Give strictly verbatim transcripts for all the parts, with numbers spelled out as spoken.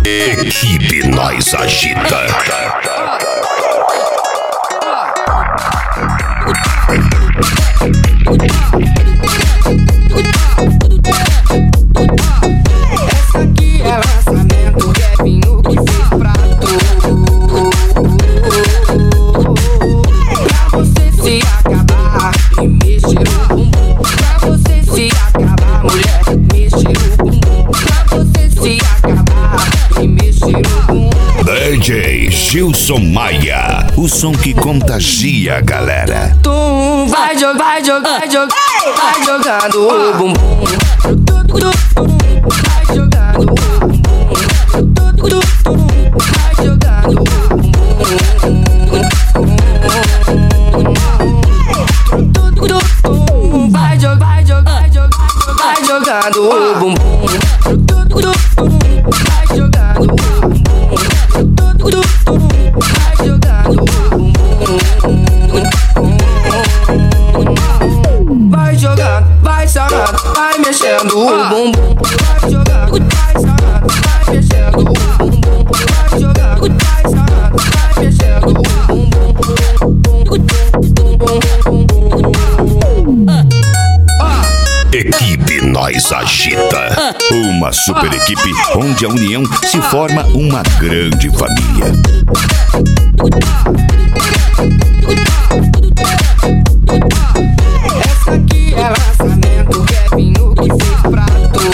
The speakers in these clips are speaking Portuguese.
Equipe Nós Agita. Essa aqui é lançamento, Kevinho que fez pra tu. Pra você se acabar e mexer o bumbum. Pra você se acabar, mulher, mexer o bumbum. Pra você se acabar e mexer o bumbum. D J Gilson Maia, o som que contagia a galera. Tu vai jogar, vai jogar, vai jogar, vai jogando o bumbum. Vai jogando o bumbum. Vai jogando o bumbum. Vai jogar, vai jogar, vai jogar, vai jogando o bumbum. Vai jogando o bumbum. Vai jogando o bumbum. Vai jogando, vai sarrando, vai mexendo o bumbum. Vai jogando, vai sarrando, vai mexendo o bumbum. Vai jogando, vai sarrando, vai mexendo o bumbum. Equipe Nós Agita. Uma super equipe onde a união se forma uma grande família. Essa aqui é lançamento, Kevinho que fez pra tu.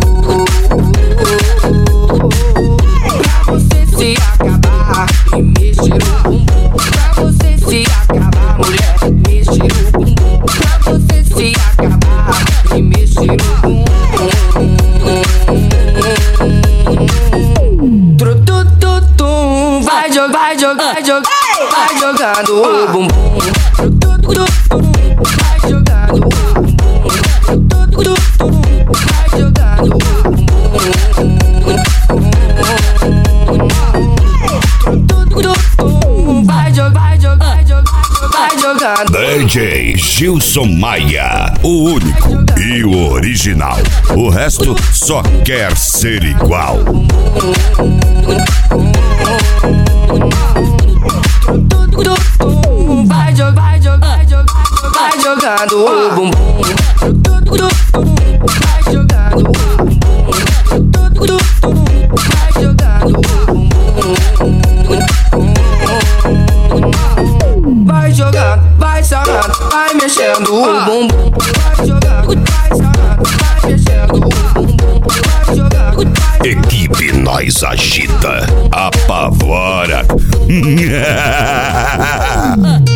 Pra você se acabar e mexer o bumbum. Pra você se acabar, mulher, mexer o bumbum. Pra você se acabar e mexer o bumbum. Tru, tu, tu, tu. Vai jogar, vai jogar, vai jogar, vai jogando o bumbum. Vai jogando o bumbum. Vai jogando o bumbum. Vai jogar, vai jogar, vai jogar, vai jogando. D J Gilson Maia, o único e o original. O resto só quer ser igual. Vai jogar, vai jogar, vai jogar, vai jogando o bumbum. Vai jogando o bumbum. Vai jogando o bumbum. Vai jogando, vai sarrando, vai mexendo o bumbum. Vai jogando, vai sarrando, vai mexendo o bumbum. Vai jogando, vai. Equipe Nós Agita. Apavora.